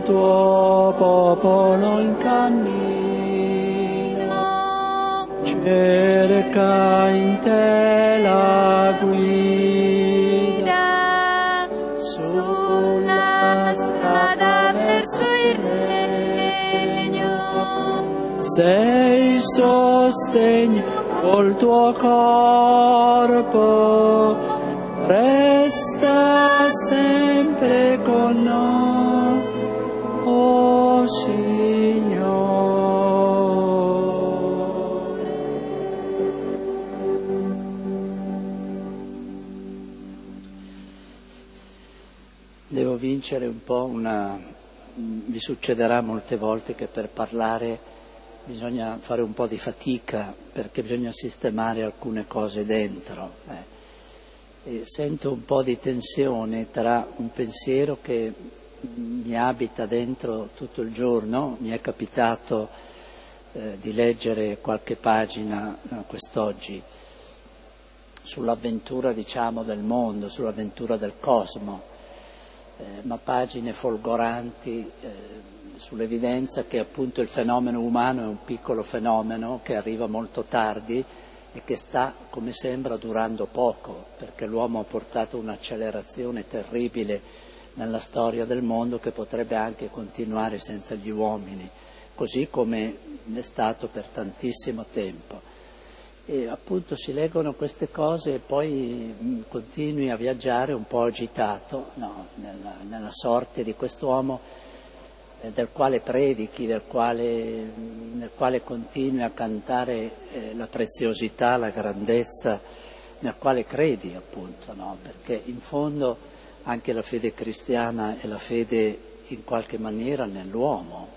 tuo popolo in cammino, cerca in te la guida sulla strada verso il regno. Sei il sostegno col tuo corpo, resta sempre con noi, oh Signore. Devo vincere un po' mi succederà molte volte che per parlare bisogna fare un po' di fatica, perché bisogna sistemare alcune cose dentro. E sento un po' di tensione tra un pensiero che mi abita dentro tutto il giorno. Mi è capitato di leggere qualche pagina quest'oggi sull'avventura, diciamo, del mondo, sull'avventura del cosmo, ma pagine folgoranti sull'evidenza che appunto il fenomeno umano è un piccolo fenomeno che arriva molto tardi e che sta, come sembra, durando poco, perché l'uomo ha portato un'accelerazione terribile nella storia del mondo che potrebbe anche continuare senza gli uomini, così come è stato per tantissimo tempo. E appunto si leggono queste cose e poi continui a viaggiare un po' agitato, no, nella sorte di quest'uomo del quale predichi, nel quale continui a cantare la preziosità, la grandezza, nel quale credi appunto, no? Perché in fondo anche la fede cristiana è la fede in qualche maniera nell'uomo.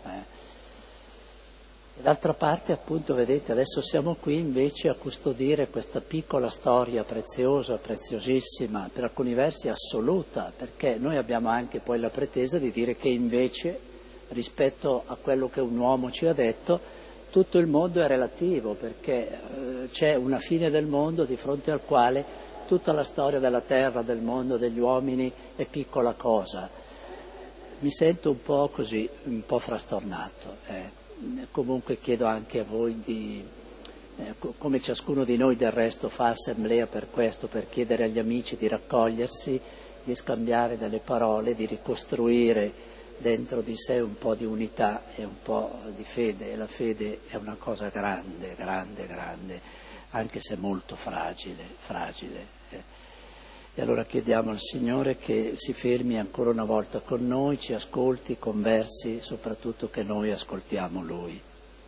E d'altra parte appunto vedete adesso siamo qui invece a custodire questa piccola storia preziosa, preziosissima, per alcuni versi assoluta, perché noi abbiamo anche poi la pretesa di dire che invece rispetto a quello che un uomo ci ha detto tutto il mondo è relativo, perché c'è una fine del mondo di fronte al quale tutta la storia della terra, del mondo, degli uomini è piccola cosa. Mi sento un po' così, un po' frastornato. Comunque chiedo anche a voi come ciascuno di noi del resto fa assemblea per questo, per chiedere agli amici di raccogliersi, di scambiare delle parole, di ricostruire dentro di sé un po' di unità e un po' di fede. E la fede è una cosa grande, grande, grande, anche se molto fragile, fragile. E allora chiediamo al Signore che si fermi ancora una volta con noi, ci ascolti, conversi, soprattutto che noi ascoltiamo Lui.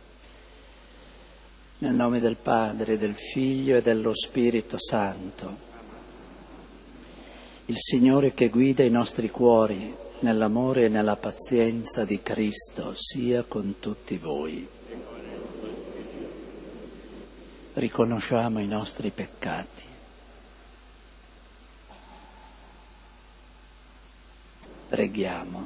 Nel nome del Padre, del Figlio e dello Spirito Santo. Il Signore che guida i nostri cuori nell'amore e nella pazienza di Cristo sia con tutti voi. Riconosciamo i nostri peccati. Preghiamo.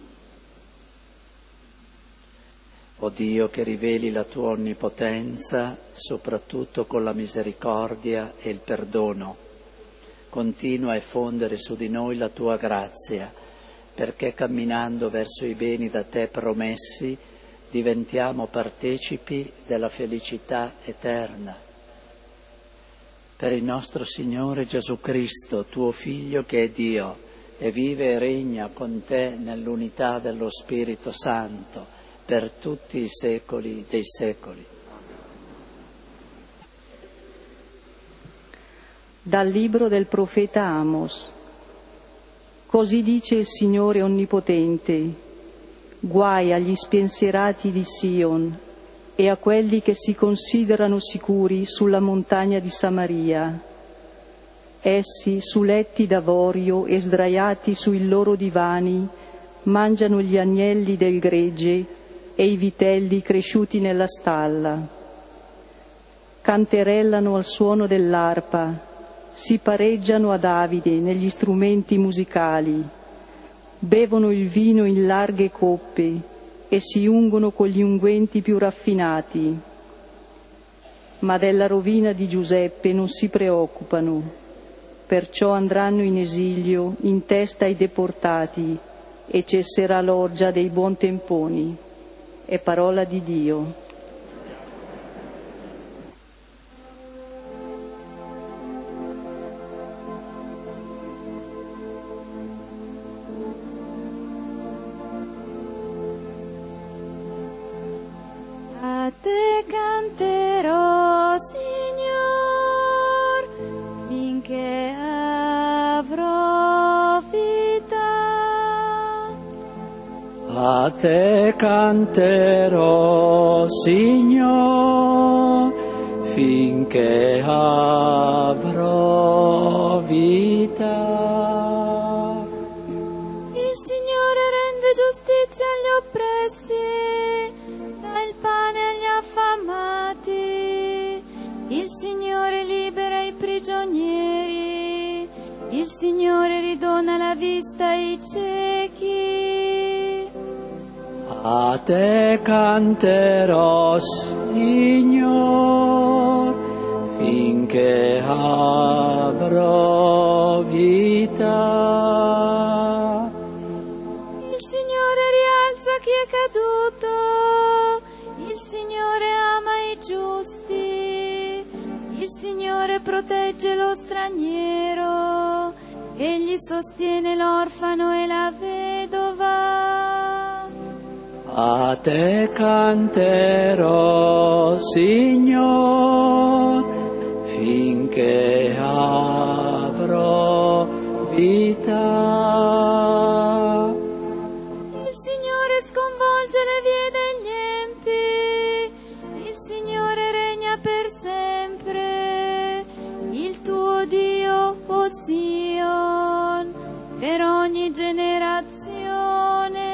O Dio che riveli la tua onnipotenza, soprattutto con la misericordia e il perdono, continua a effondere su di noi la tua grazia, perché camminando verso i beni da te promessi diventiamo partecipi della felicità eterna. Per il nostro Signore Gesù Cristo, tuo Figlio che è Dio, e vive e regna con te nell'unità dello Spirito Santo per tutti i secoli dei secoli. Dal libro del profeta Amos. Così dice il Signore Onnipotente: guai agli spensierati di Sion e a quelli che si considerano sicuri sulla montagna di Samaria. Essi, su letti d'avorio e sdraiati sui loro divani, mangiano gli agnelli del gregge e i vitelli cresciuti nella stalla. Canterellano al suono dell'arpa, si pareggiano a Davide negli strumenti musicali, bevono il vino in larghe coppe e si ungono con gli unguenti più raffinati. Ma della rovina di Giuseppe non si preoccupano, perciò andranno in esilio in testa ai deportati e cesserà l'orgia dei buontemponi. È parola di Dio. A te canterò, Signor, finché avrò vita. A te canterò, Signor, finché avrò vita. Il Signore rende giustizia agli oppressi, dà il pane agli affamati. Il Signore libera i prigionieri, il Signore ridona la vista ai ciechi. A te canterò, Signor, finché avrò vita. Il Signore rialza chi è caduto, il Signore ama i giusti, il Signore protegge lo straniero, egli sostiene l'orfano e la vedova. A te canterò, Signor, finché avrò vita. Il Signore sconvolge le vie degli empi, il Signore regna per sempre. Il tuo Dio, o Sion, per ogni generazione.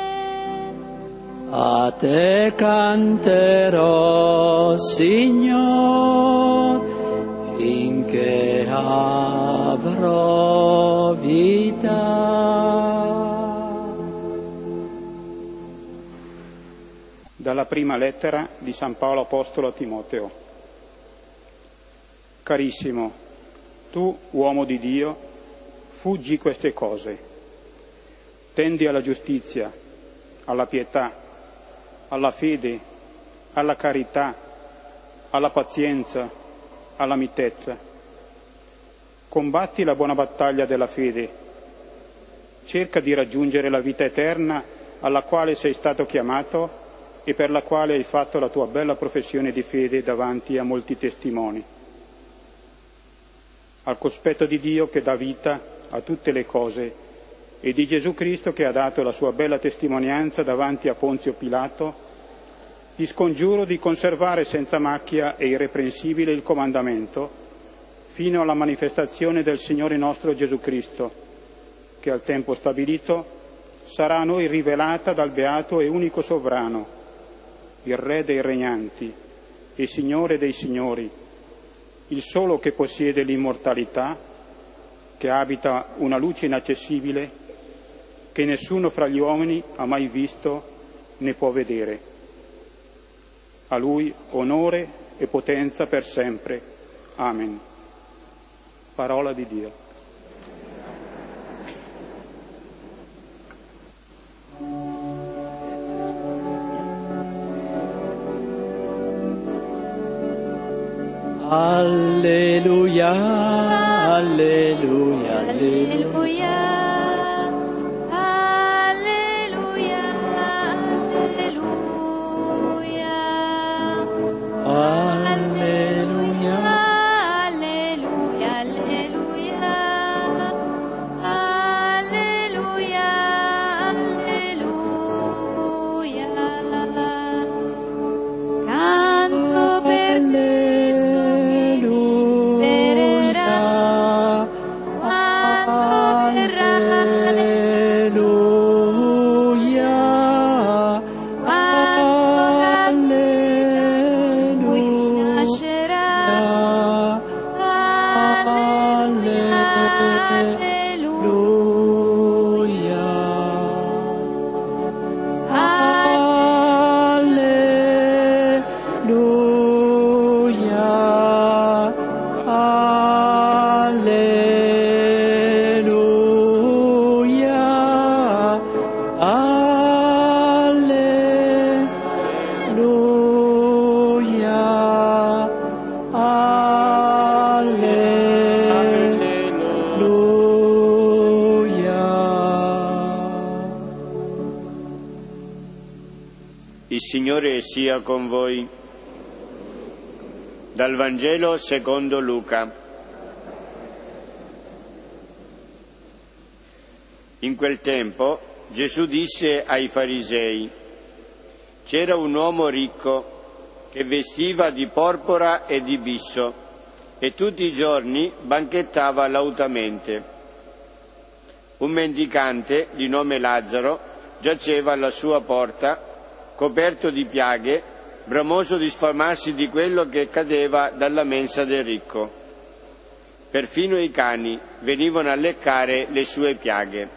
A te canterò, Signor, finché avrò vita. Dalla prima lettera di San Paolo Apostolo a Timoteo. Carissimo, tu, uomo di Dio, fuggi queste cose. Tendi alla giustizia, alla pietà, alla fede, alla carità, alla pazienza, alla mitezza. Combatti la buona battaglia della fede. Cerca di raggiungere la vita eterna alla quale sei stato chiamato e per la quale hai fatto la tua bella professione di fede davanti a molti testimoni. Al cospetto di Dio che dà vita a tutte le cose e di Gesù Cristo che ha dato la sua bella testimonianza davanti a Ponzio Pilato, ti scongiuro di conservare senza macchia e irreprensibile il comandamento fino alla manifestazione del Signore nostro Gesù Cristo, che al tempo stabilito sarà a noi rivelata dal beato e unico sovrano, il Re dei regnanti e Signore dei signori, il solo che possiede l'immortalità, che abita una luce inaccessibile che nessuno fra gli uomini ha mai visto né può vedere. A Lui onore e potenza per sempre. Amen. Parola di Dio. Alleluia, alleluia, alleluia. Alleluia. Il Signore sia con voi. Dal Vangelo secondo Luca. In quel tempo Gesù disse ai farisei: c'era un uomo ricco che vestiva di porpora e di bisso e tutti i giorni banchettava lautamente. Un mendicante di nome Lazzaro giaceva alla sua porta, coperto di piaghe, bramoso di sfamarsi di quello che cadeva dalla mensa del ricco. Perfino i cani venivano a leccare le sue piaghe.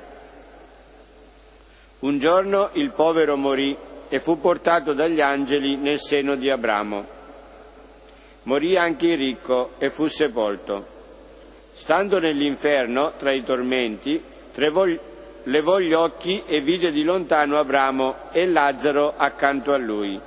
Un giorno il povero morì e fu portato dagli angeli nel seno di Abramo. Morì anche il ricco e fu sepolto. Stando nell'inferno, tra i tormenti, levò gli occhi e vide di lontano Abramo e Lazzaro accanto a lui.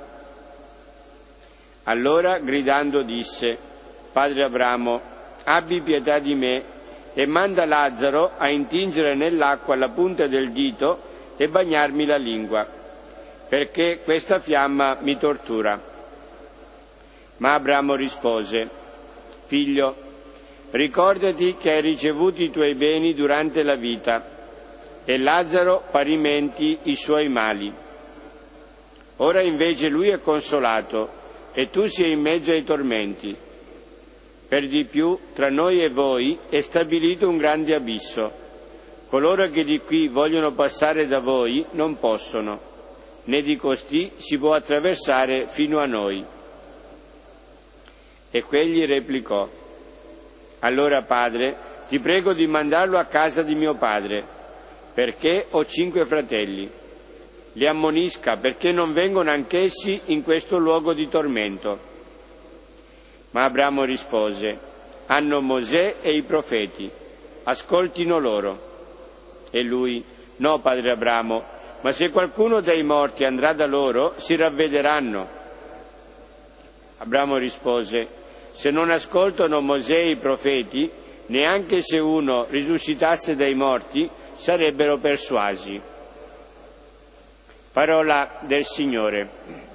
Allora, gridando, disse: Padre Abramo, abbi pietà di me e manda Lazzaro a intingere nell'acqua la punta del dito e bagnarmi la lingua, perché questa fiamma mi tortura. Ma Abramo rispose: Figlio, ricordati che hai ricevuto i tuoi beni durante la vita e Lazzaro parimenti i suoi mali. Ora invece lui è consolato e tu sei in mezzo ai tormenti. Per di più, tra noi e voi è stabilito un grande abisso. Coloro che di qui vogliono passare da voi non possono, né di costì si può attraversare fino a noi. E quegli replicò: Allora, Padre, ti prego di mandarlo a casa di mio padre, perché ho 5 fratelli. Li ammonisca perché non vengono anch'essi in questo luogo di tormento. Ma Abramo rispose: hanno Mosè e i profeti, ascoltino loro. E lui: no, padre Abramo, ma se qualcuno dei morti andrà da loro, si ravvederanno. Abramo rispose: se non ascoltano Mosè e i profeti, neanche se uno risuscitasse dai morti, sarebbero persuasi. Parola del Signore.